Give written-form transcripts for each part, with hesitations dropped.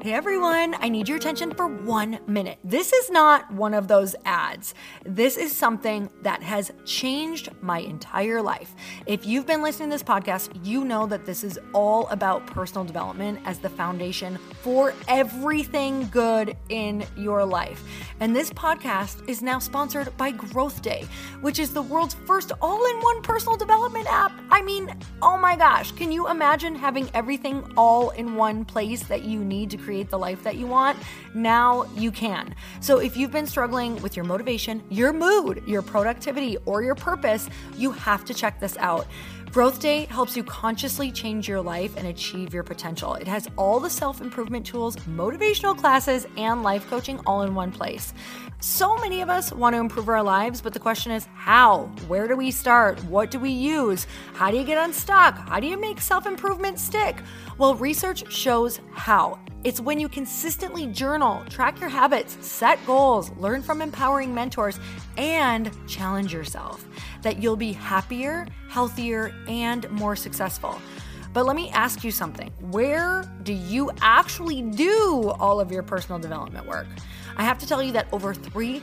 Hey everyone, I need your attention for 1 minute. This is not one of those ads. This is something that has changed my entire life. If you've been listening to this podcast, you know that this is all about personal development as the foundation for everything good in your life. And this podcast is now sponsored by Growth Day, which is the world's first all-in-one personal development app. I mean, oh my gosh, can you imagine having everything all in one place that you need to create the life that you want? Now you can. So if you've been struggling with your motivation, your mood, your productivity, or your purpose, you have to check this out. Growth Day helps you consciously change your life and achieve your potential. It has all the self-improvement tools, motivational classes, and life coaching all in one place. So many of us want to improve our lives, but the question is how? Where do we start? What do we use? How do you get unstuck? How do you make self-improvement stick? Well, research shows how. It's when you consistently journal, track your habits, set goals, learn from empowering mentors, and challenge yourself that you'll be happier, healthier, and more successful. But let me ask you something. Where do you actually do all of your personal development work? I have to tell you that over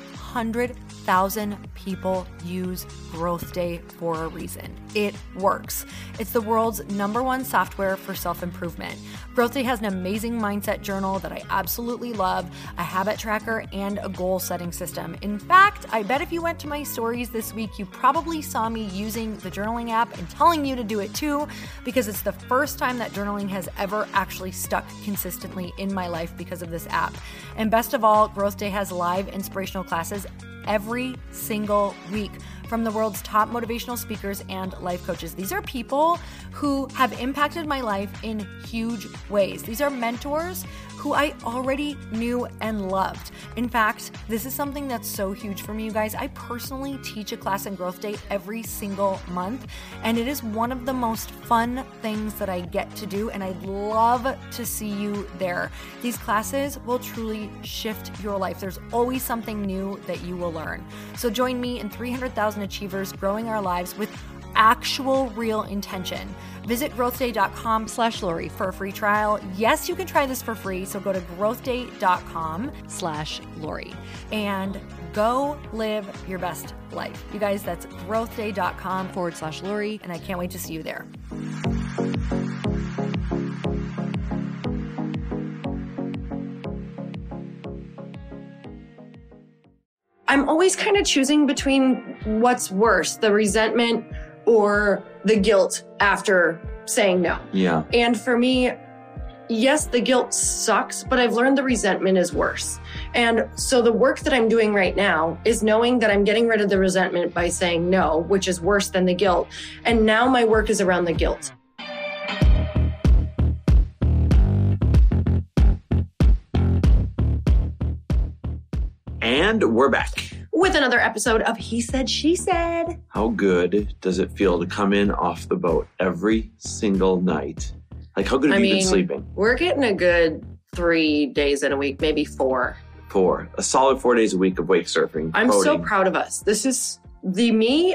300,000 people use Growth Day for a reason. It works. It's the world's #1 software for self-improvement. Growth Day has an amazing mindset journal that I absolutely love, a habit tracker, and a goal-setting system. In fact, I bet if you went to my stories this week, you probably saw me using the journaling app and telling you to do it too, because it's the first time that journaling has ever actually stuck consistently in my life because of this app. And best of all, Growth Day has live inspirational classes every single week from the world's top motivational speakers and life coaches. These are people who have impacted my life in huge ways. These are mentors who I already knew and loved. In fact, this is something that's so huge for me, you guys. I personally teach a class in Growth Day every single month, and it is one of the most fun things that I get to do, and I'd love to see you there. These classes will truly shift your life. There's always something new that you will learn. So join me and 300,000 achievers growing our lives with actual real intention. Visit growthday.com/Lori for a free trial. Yes, you can try this for free. So go to growthday.com/Lori and go live your best life. You guys, that's growthday.com/Lori. And I can't wait to see you there. I'm always kind of choosing between what's worse, the resentment or the guilt after saying no. Yeah. And for me, yes, the guilt sucks, but I've learned the resentment is worse. And so the work that I'm doing right now is knowing that I'm getting rid of the resentment by saying no, which is worse than the guilt. And now my work is around the guilt. And we're back. With another episode of He Said, She Said. How good does it feel to come in off the boat every single night? Like, how good have you been sleeping? We're getting a good 3 days in a week, maybe 4. 4. A solid 4 days a week of wake surfing. I'm so proud of us. This is the me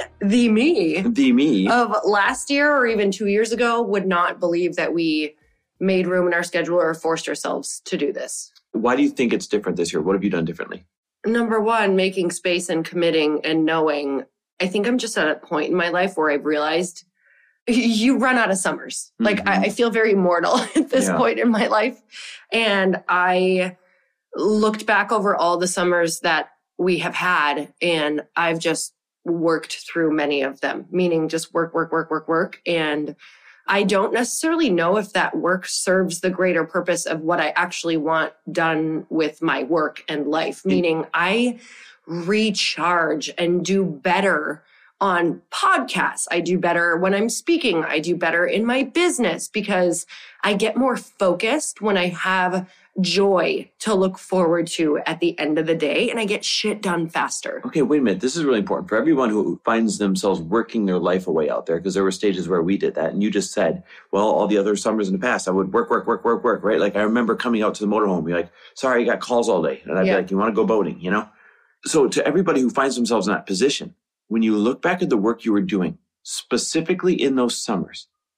of last year or even 2 years ago would not believe that we made room in our schedule or forced ourselves to do this. Why do you think it's different this year? What have you done differently? Number one, making space and committing and knowing. I think I'm just at a point in my life where I've realized you run out of summers. Mm-hmm. Like I feel very mortal at this point in my life. And I looked back over all the summers that we have had, and I've just worked through many of them, meaning just work. And I don't necessarily know if that work serves the greater purpose of what I actually want done with my work and life, meaning I recharge and do better on podcasts. I do better when I'm speaking. I do better in my business because I get more focused when I have joy to look forward to at the end of the day, and I get shit done faster. Okay, wait a minute. This is really important for everyone who finds themselves working their life away out there, because there were stages where we did that. And you just said, well, all the other summers in the past, I would work, right? Like I remember coming out to the motorhome, be like, sorry, I got calls all day. And I'd be like, you want to go boating, you know? So to everybody who finds themselves in that position, when you look back at the work you were doing, specifically in those summers,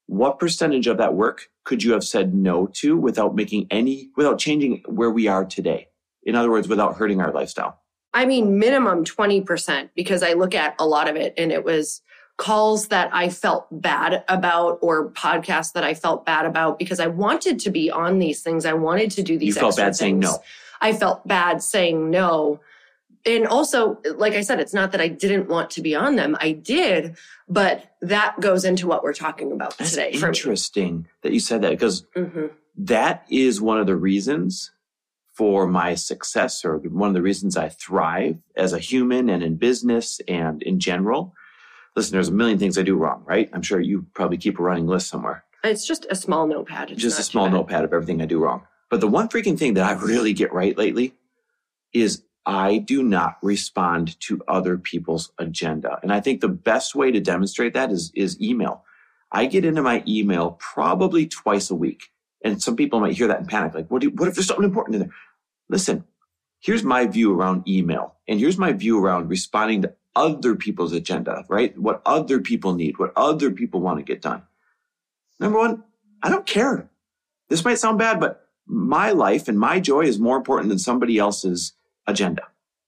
what percentage of that work could you have said no to without changing where we are today? In other words, without hurting our lifestyle? I mean, minimum 20%, because I look at a lot of it and it was calls that I felt bad about or podcasts that I felt bad about because I wanted to be on these things. I wanted to do these extra things. You felt bad saying no. I felt bad saying no. And also, like I said, it's not that I didn't want to be on them. I did, but that goes into what we're talking about today. It's interesting that you said that because that is one of the reasons for my success, or one of the reasons I thrive as a human and in business and in general. Listen, there's a million things I do wrong, right? I'm sure you probably keep a running list somewhere. It's just a small notepad. It's just a small notepad of everything I do wrong. But the one freaking thing that I really get right lately is I do not respond to other people's agenda. And I think the best way to demonstrate that is email. I get into my email probably twice a week. And some people might hear that and panic, like, what if there's something important in there? Listen, here's my view around email. And here's my view around responding to other people's agenda, right? What other people need, what other people want to get done. Number one, I don't care. This might sound bad, but my life and my joy is more important than somebody else's agenda.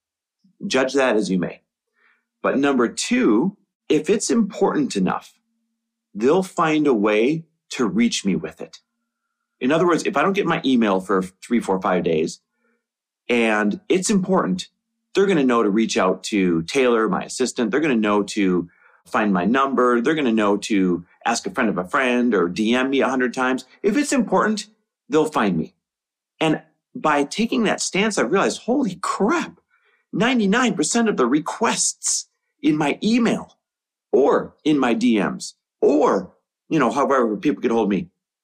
Judge that as you may. But number two, if it's important enough, they'll find a way to reach me with it. In other words, if I don't get my email for 3, 4, 5 days and it's important, they're going to know to reach out to Taylor, my assistant. They're going to know to find my number. They're going to know to ask a friend of a friend or DM me 100 times. If it's important, they'll find me. And by taking that stance, I realized, holy crap, 99% of the requests in my email or in my DMs or, however people get hold of me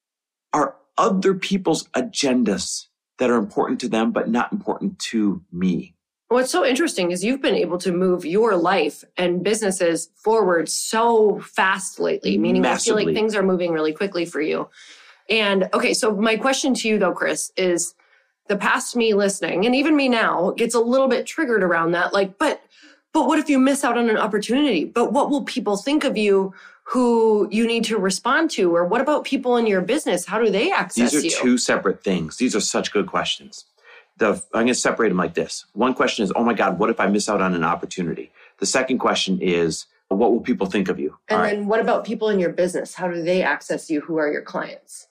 are other people's agendas that are important to them, but not important to me. What's so interesting is you've been able to move your life and businesses forward so fast lately, meaning Massively. I feel like things are moving really quickly for you. And okay, so my question to you though, Chris, is the past me listening, and even me now, gets a little bit triggered around that. Like, but what if you miss out on an opportunity? But what will people think of you who you need to respond to? Or what about people in your business? How do they access you? These are two separate things. These are such good questions. I'm going to separate them like this. One question is, oh my God, what if I miss out on an opportunity? The second question is, what will people think of you? And then what about people in your business? How do they access you? Who are your clients?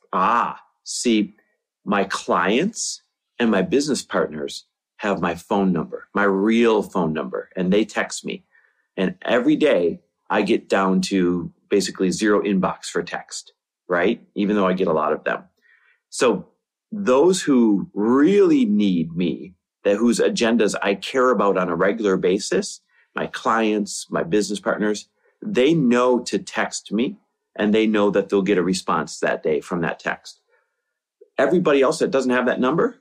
See, my clients and my business partners have my phone number, my real phone number, and they text me. And every day I get down to basically 0 inbox for text, right? Even though I get a lot of them. So those who really need me, whose agendas I care about on a regular basis, my clients, my business partners, they know to text me and they know that they'll get a response that day from that text. Everybody else that doesn't have that number,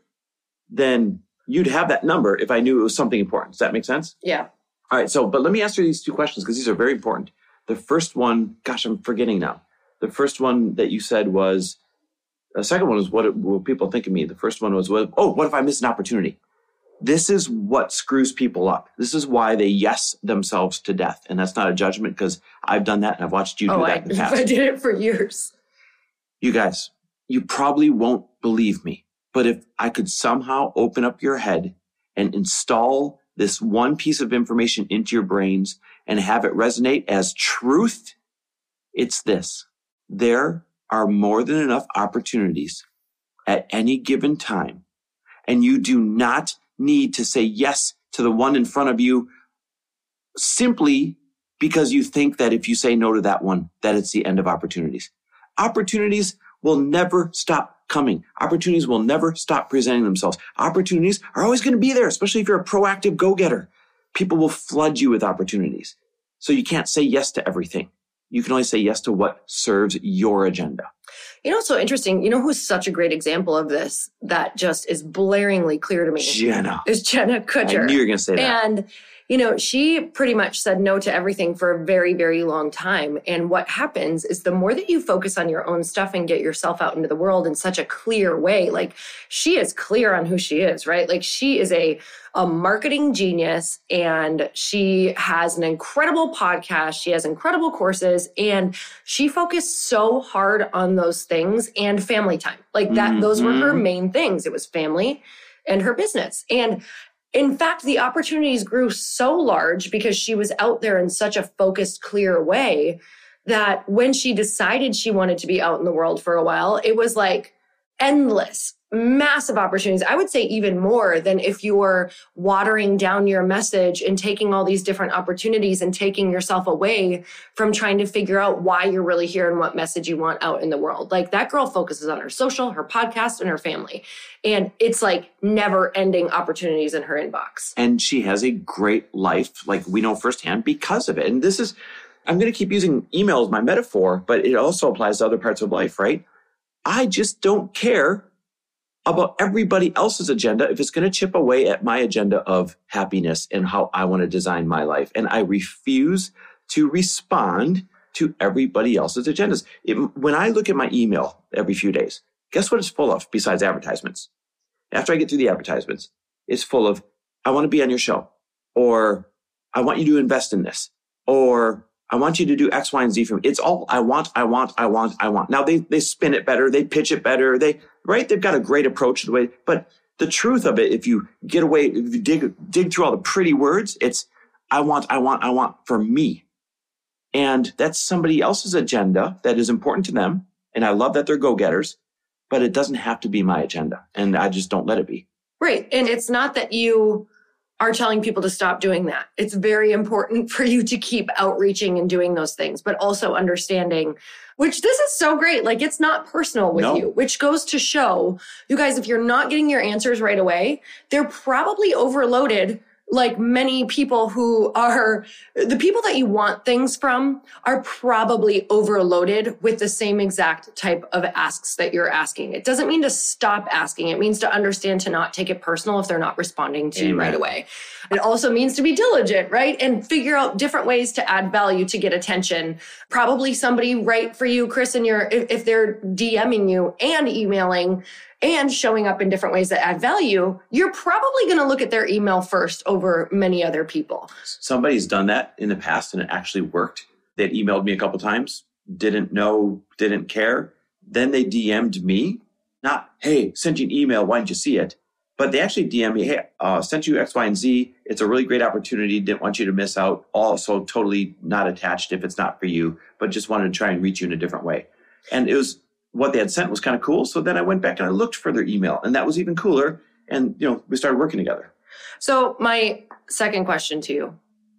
then you'd have that number if I knew it was something important. Does that make sense? Yeah. All right. But let me answer these two questions because these are very important. The first one, gosh, I'm forgetting now. The first one that you said was, the second one was, what will people think of me? The first one was, what if I miss an opportunity? This is what screws people up. This is why they yes themselves to death. And that's not a judgment because I've done that and I've watched you do that in the past. I did it for years. You guys, you probably won't believe me, but if I could somehow open up your head and install this one piece of information into your brains and have it resonate as truth, it's this. There are more than enough opportunities at any given time, and you do not need to say yes to the one in front of you simply because you think that if you say no to that one, that it's the end of opportunities. Opportunities will never stop coming. Opportunities will never stop presenting themselves. Opportunities are always going to be there, especially if you're a proactive go-getter. People will flood you with opportunities. So you can't say yes to everything. You can only say yes to what serves your agenda. It's so interesting. Who's such a great example of this that just is blaringly clear to me? Jenna. Is Jenna Kutcher. I knew you were going to say that. And she pretty much said no to everything for a very, very long time. And what happens is the more that you focus on your own stuff and get yourself out into the world in such a clear way, like she is clear on who she is, right? Like she is a marketing genius, and she has an incredible podcast. She has incredible courses, and she focused so hard on those things and family time. Like that, those were her main things. It was family and her business. And in fact, the opportunities grew so large because she was out there in such a focused, clear way that when she decided she wanted to be out in the world for a while, it was like endless, massive opportunities. I would say even more than if you were watering down your message and taking all these different opportunities and taking yourself away from trying to figure out why you're really here and what message you want out in the world. Like that girl focuses on her social, her podcast, and her family. And it's like never ending opportunities in her inbox. And she has a great life, like we know firsthand because of it. And this is, I'm going to keep using email as my metaphor, but it also applies to other parts of life, right? I just don't care about everybody else's agenda if it's going to chip away at my agenda of happiness and how I want to design my life. And I refuse to respond to everybody else's agendas. When I look at my email every few days, guess what it's full of besides advertisements? After I get through the advertisements, it's full of, I want to be on your show, or I want you to invest in this, or I want you to do X, Y, and Z for me. It's all I want. Now they spin it better. They pitch it better. They've got a great approach to the way, but the truth of it, if you get away, if you dig through all the pretty words, it's I want for me. And that's somebody else's agenda that is important to them. And I love that they're go-getters, but it doesn't have to be my agenda. And I just don't let it be. Right. And it's not that you are telling people to stop doing that. It's very important for you to keep outreaching and doing those things, but also understanding, which this is so great. Like it's not personal with you, which goes to show you guys, if you're not getting your answers right away, they're probably overloaded. Like many people who are, the people that you want things from are probably overloaded with the same exact type of asks that you're asking. It doesn't mean to stop asking. It means to understand to not take it personal if they're not responding to you right away. It also means to be diligent, right? And figure out different ways to add value to get attention. Probably somebody right for you, Chris, and if they're DMing you and emailing and showing up in different ways that add value, you're probably going to look at their email first over many other people. Somebody's done that in the past and it actually worked. They'd emailed me a couple times, didn't know, didn't care. Then they DM'd me, not, hey, sent you an email, why didn't you see it? But they actually DM'd me, hey, sent you X, Y, and Z. It's a really great opportunity. Didn't want you to miss out. Also totally not attached if it's not for you, but just wanted to try and reach you in a different way. And it was, what they had sent was kind of cool. So then I went back and I looked for their email and that was even cooler. And, we started working together. So my second question to you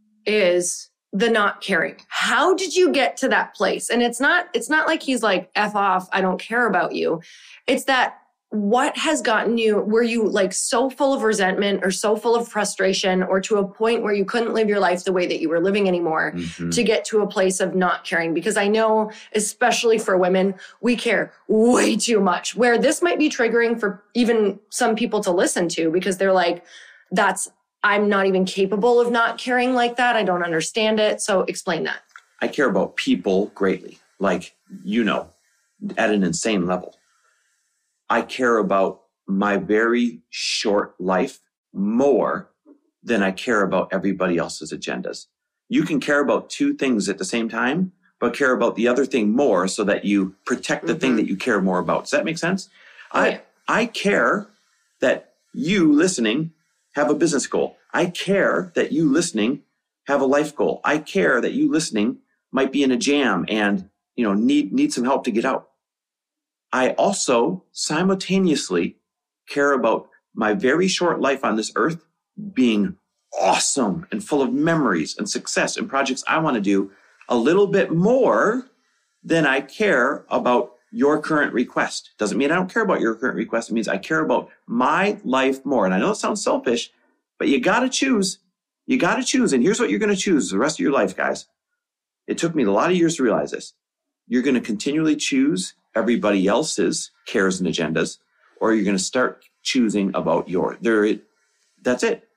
is the not caring. How did you get to that place? And it's not like he's like, F off, I don't care about you. It's that what has gotten you, were you like so full of resentment or so full of frustration or to a point where you couldn't live your life the way that you were living anymore to get to a place of not caring? Because I know, especially for women, we care way too much, where this might be triggering for even some people to listen to because they're like, I'm not even capable of not caring like that. I don't understand it. So explain that. I care about people greatly, like, at an insane level. I care about my very short life more than I care about everybody else's agendas. You can care about two things at the same time, but care about the other thing more so that you protect the thing that you care more about. Does that make sense? I care that you listening have a business goal. I care that you listening have a life goal. I care that you listening might be in a jam and, need some help to get out. I also simultaneously care about my very short life on this earth being awesome and full of memories and success and projects I want to do a little bit more than I care about your current request. Doesn't mean I don't care about your current request. It means I care about my life more. And I know it sounds selfish, but you got to choose. You got to choose. And here's what you're going to choose the rest of your life, guys. It took me a lot of years to realize this. You're going to continually choose everybody else's cares and agendas, or you're going to start choosing about yours. That's it.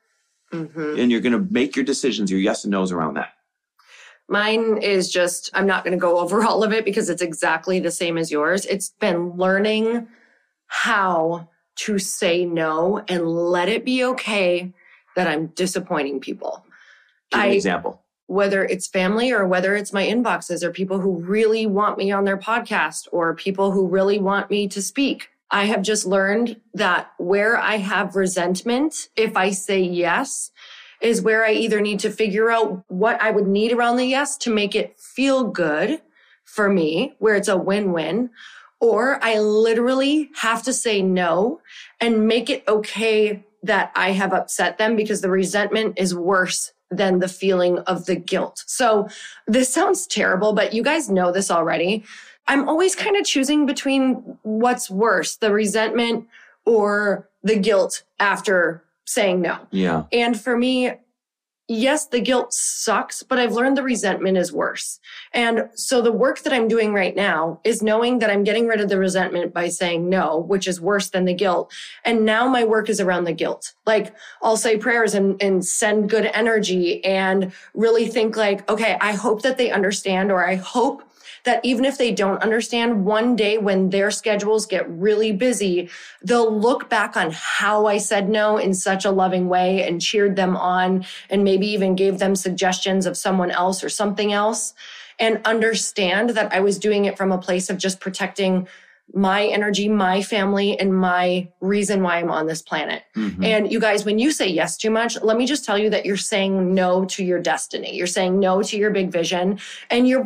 Mm-hmm. And you're going to make your decisions, your yes and no's around that. Mine is just, I'm not going to go over all of it because it's exactly the same as yours. It's been learning how to say no and let it be okay that I'm disappointing people. Give an example. Whether it's family or whether it's my inboxes or people who really want me on their podcast or people who really want me to speak. I have just learned that where I have resentment, if I say yes, is where I either need to figure out what I would need around the yes to make it feel good for me, where it's a win-win, or I literally have to say no and make it okay that I have upset them because the resentment is worse than the feeling of the guilt. So this sounds terrible, but you guys know this already. I'm always kind of choosing between what's worse, the resentment or the guilt after saying no. Yeah. And for me, yes, the guilt sucks, but I've learned the resentment is worse. And so the work that I'm doing right now is knowing that I'm getting rid of the resentment by saying no, which is worse than the guilt. And now my work is around the guilt. Like I'll say prayers and send good energy and really think like, okay, I hope that they understand, or I hope that even if they don't understand, one day when their schedules get really busy, they'll look back on how I said no in such a loving way and cheered them on and maybe even gave them suggestions of someone else or something else, and understand that I was doing it from a place of just protecting my energy, my family, and my reason why I'm on this planet. Mm-hmm. And you guys, when you say yes too much, let me just tell you that you're saying no to your destiny. You're saying no to your big vision. And you're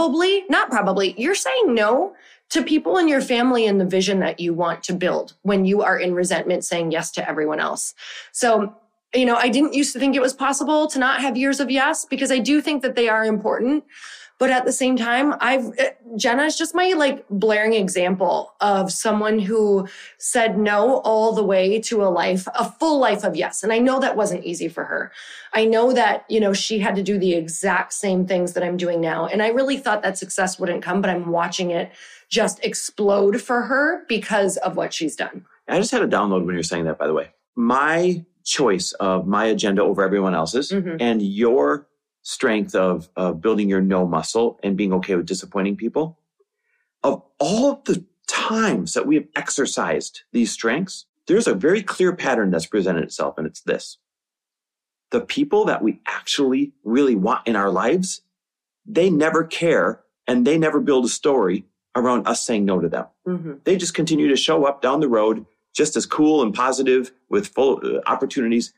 you're saying no to people in your family and the vision that you want to build when you are in resentment, saying yes to everyone else. So, I didn't used to think it was possible to not have years of yes, because I do think that they are important. But at the same time, Jenna is just my blaring example of someone who said no all the way to a full life of yes. And I know that wasn't easy for her. I know that, she had to do the exact same things that I'm doing now. And I really thought that success wouldn't come, but I'm watching it just explode for her because of what she's done. I just had a download when you're saying that, by the way. My choice of my agenda over everyone else's, mm-hmm. and your strength of building your no muscle and being okay with disappointing people. Of all of the times that we have exercised these strengths, there's a very clear pattern that's presented itself, and it's this. The people that we actually really want in our lives, they never care and they never build a story around us saying no to them. Mm-hmm. They just continue to show up down the road just as cool and positive with full opportunities,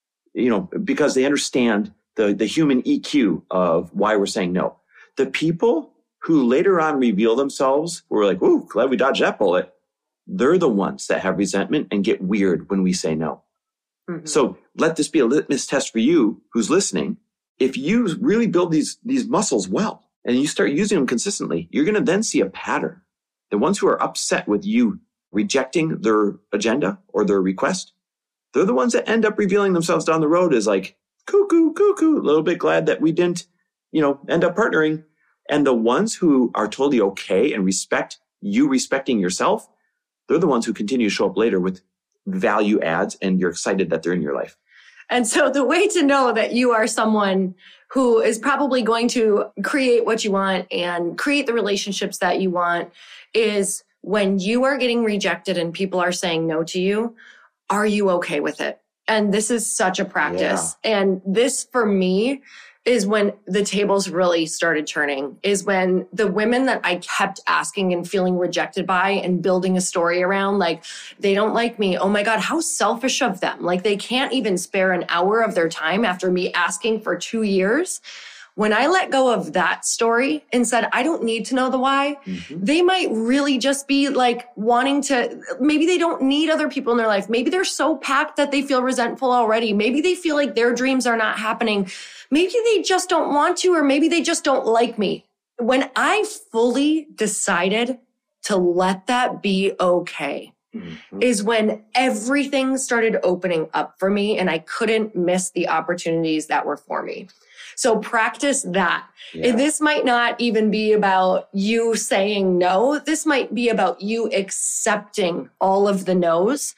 because they understand the human EQ of why we're saying no. The people who later on reveal themselves, we're like, ooh, glad we dodged that bullet. They're the ones that have resentment and get weird when we say no. Mm-hmm. So let this be a litmus test for you who's listening. If you really build these muscles well and you start using them consistently, you're going to then see a pattern. The ones who are upset with you rejecting their agenda or their request, they're the ones that end up revealing themselves down the road as like, cuckoo, a little bit glad that we didn't, end up partnering. And the ones who are totally okay and respect you respecting yourself, they're the ones who continue to show up later with value adds and you're excited that they're in your life. And so the way to know that you are someone who is probably going to create what you want and create the relationships that you want is when you are getting rejected and people are saying no to you, are you okay with it? And this is such a practice. Yeah. And this, for me, is when the tables really started turning, is when the women that I kept asking and feeling rejected by and building a story around, like, they don't like me. Oh my God, how selfish of them. Like, they can't even spare an hour of their time after me asking for 2 years. When I let go of that story and said, I don't need to know the why, mm-hmm. they might really just be like wanting to, maybe they don't need other people in their life. Maybe they're so packed that they feel resentful already. Maybe they feel like their dreams are not happening. Maybe they just don't want to, or maybe they just don't like me. When I fully decided to let that be okay, mm-hmm. is when everything started opening up for me and I couldn't miss the opportunities that were for me. So practice that. Yeah. This might not even be about you saying no. This might be about you accepting all of the no's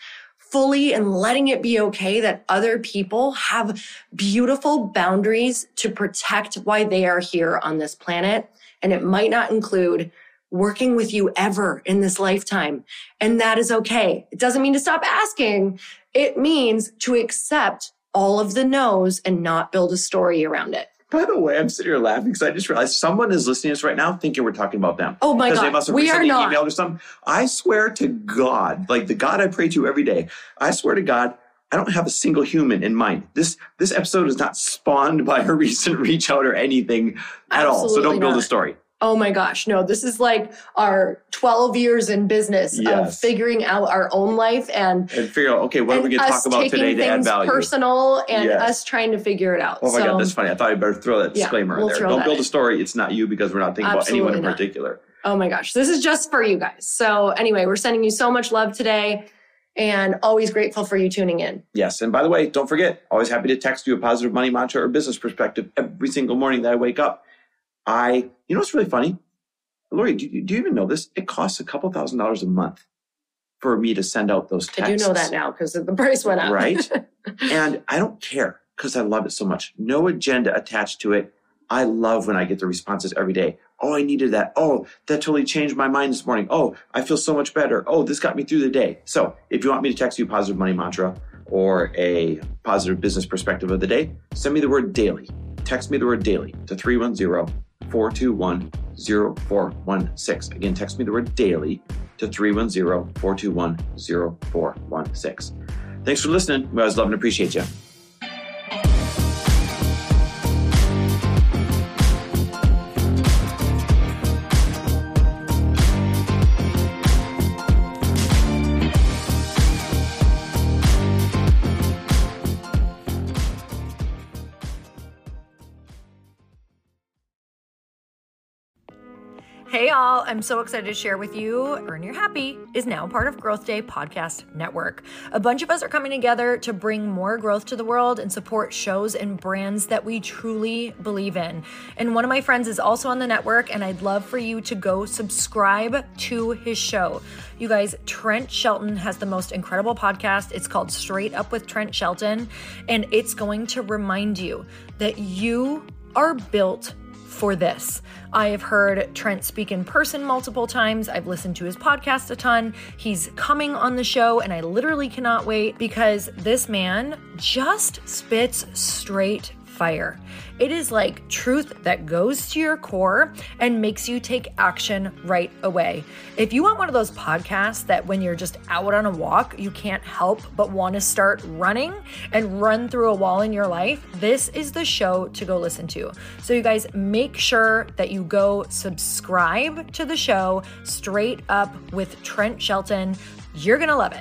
fully and letting it be okay that other people have beautiful boundaries to protect why they are here on this planet. And it might not include working with you ever in this lifetime. And that is okay. It doesn't mean to stop asking. It means to accept all of the no's and not build a story around it. By the way, I'm sitting here laughing because I just realized someone is listening to us right now thinking we're talking about them. Oh my God, they must have we are recently not. emailed or something. I swear to God, like the God I pray to every day, I swear to God, I don't have a single human in mind. This episode is not spawned by a recent reach out or anything at all. So don't build a story. Oh my gosh, no, this is like our 12 years in business of figuring out our own life and figure out, okay, what are we going to talk about today to add value? Personal and us trying to figure it out. Oh my God, that's funny. I thought I'd better throw that disclaimer in there. Don't build a story. It's not you because we're not thinking about anyone in particular. Oh my gosh, this is just for you guys. So anyway, we're sending you so much love today and always grateful for you tuning in. Yes. And by the way, don't forget, always happy to text you a positive money mantra or business perspective every single morning that I wake up. You know what's really funny? Lori, do you even know this? It costs a couple $1,000s a month for me to send out those texts. I do know that now because the price went up. Right? And I don't care because I love it so much. No agenda attached to it. I love when I get the responses every day. Oh, I needed that. Oh, that totally changed my mind this morning. Oh, I feel so much better. Oh, this got me through the day. So if you want me to text you a positive money mantra or a positive business perspective of the day, send me the word daily. Text me the word daily to 310-421-0416. Again, text me the word daily to 310-421-0416. Thanks for listening. We always love and appreciate you. Hey y'all, I'm so excited to share with you, Earn Your Happy is now part of Growth Day Podcast Network. A bunch of us are coming together to bring more growth to the world and support shows and brands that we truly believe in. And one of my friends is also on the network, and I'd love for you to go subscribe to his show. You guys, Trent Shelton has the most incredible podcast. It's called Straight Up with Trent Shelton, and it's going to remind you that you are built for this. I have heard Trent speak in person multiple times. I've listened to his podcast a ton. He's coming on the show and I literally cannot wait because this man just spits straight fire. It is like truth that goes to your core and makes you take action right away. If you want one of those podcasts that when you're just out on a walk, you can't help but want to start running and run through a wall in your life, this is the show to go listen to. So you guys make sure that you go subscribe to the show Straight Up with Trent Shelton. You're going to love it.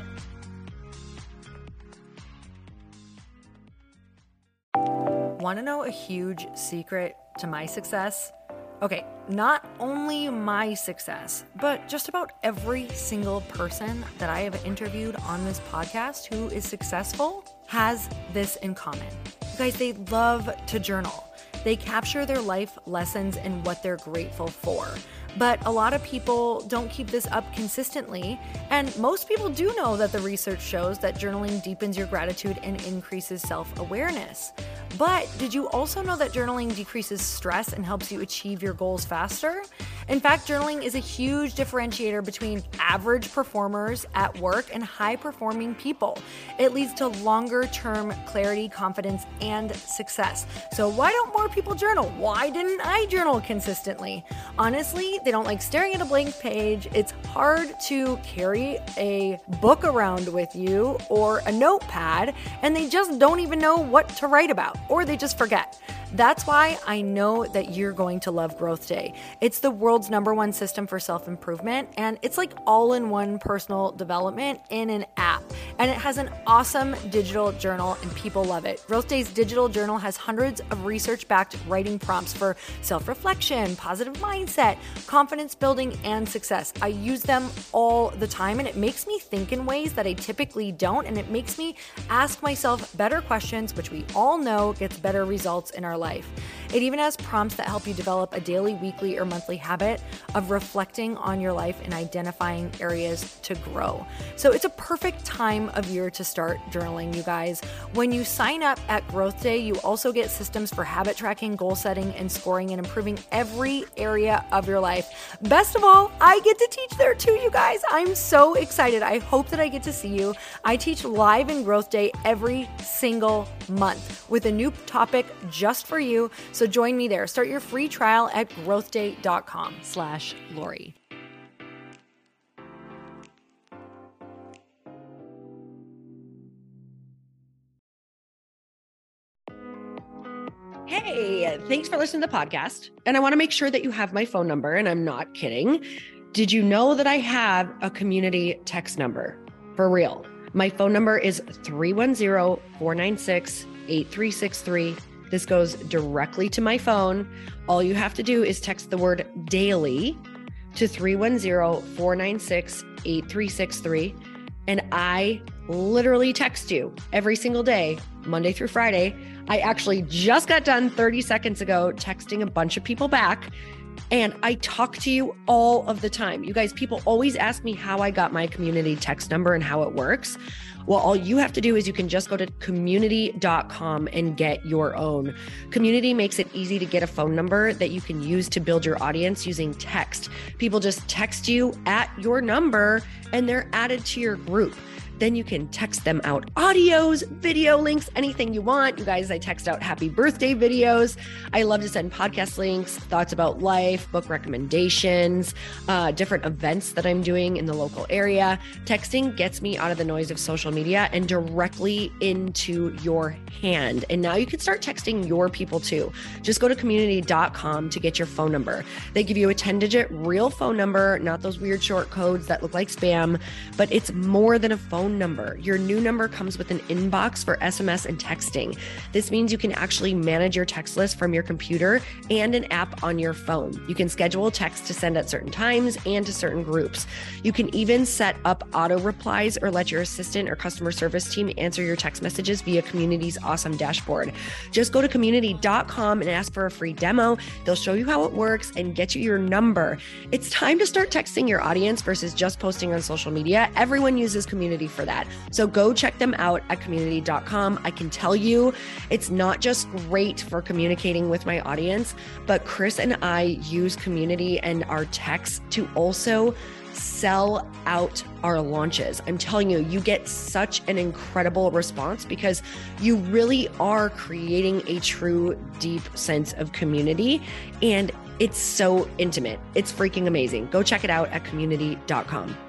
Want to know a huge secret to my success? Okay, not only my success, but just about every single person that I have interviewed on this podcast who is successful has this in common. You guys, they love to journal. They capture their life lessons and what they're grateful for. But a lot of people don't keep this up consistently. And most people do know that the research shows that journaling deepens your gratitude and increases self-awareness. But did you also know that journaling decreases stress and helps you achieve your goals faster? In fact, journaling is a huge differentiator between average performers at work and high-performing people. It leads to longer-term clarity, confidence, and success. So why don't more people journal? Why didn't I journal consistently? Honestly, they don't like staring at a blank page. It's hard to carry a book around with you or a notepad, and they just don't even know what to write about, or they just forget. That's why I know that you're going to love Growth Day. It's the world's #1 system for self-improvement, and it's like all-in-one personal development in an app. And it has an awesome digital journal, and people love it. Growth Day's digital journal has hundreds of research-backed writing prompts for self-reflection, positive mindset, confidence building, and success. I use them all the time, and it makes me think in ways that I typically don't, and it makes me ask myself better questions, which we all know gets better results in our life. It even has prompts that help you develop a daily, weekly, or monthly habit of reflecting on your life and identifying areas to grow. So it's a perfect time of year to start journaling, you guys. When you sign up at Growth Day, you also get systems for habit tracking, goal setting, and scoring, and improving every area of your life. Best of all, I get to teach there too, you guys. I'm so excited. I hope that I get to see you. I teach live in Growth Day every single month with a new topic just for you. So join me there. Start your free trial at growthday.com/Lori. Hey, thanks for listening to the podcast. And I want to make sure that you have my phone number, and I'm not kidding. Did you know that I have a community text number? For real. My phone number is 310-496-8363. This goes directly to my phone. All you have to do is text the word daily to 310-496-8363. And I literally text you every single day, Monday through Friday. I actually just got done 30 seconds ago texting a bunch of people back, and I talk to you all of the time. You guys, people always ask me how I got my community text number and how it works. Well, all you have to do is you can just go to community.com and get your own. Community makes it easy to get a phone number that you can use to build your audience using text. People just text you at your number and they're added to your group. Then you can text them out audios, video links, anything you want. You guys, I text out happy birthday videos. I love to send podcast links, thoughts about life, book recommendations, different events that I'm doing in the local area. Texting gets me out of the noise of social media and directly into your hand. And now you can start texting your people too. Just go to community.com to get your phone number. They give you a 10-digit real phone number, not those weird short codes that look like spam, but it's more than a phone number. Your new number comes with an inbox for SMS and texting. This means you can actually manage your text list from your computer and an app on your phone. You can schedule text to send at certain times and to certain groups. You can even set up auto replies or let your assistant or customer service team answer your text messages via Community's awesome dashboard. Just go to community.com and ask for a free demo. They'll show you how it works and get you your number. It's time to start texting your audience versus just posting on social media. Everyone uses Community for that. So go check them out at community.com. I can tell you it's not just great for communicating with my audience, but Chris and I use Community and our texts to also sell out our launches. I'm telling you, you get such an incredible response because you really are creating a true, deep sense of community. And it's so intimate. It's freaking amazing. Go check it out at community.com.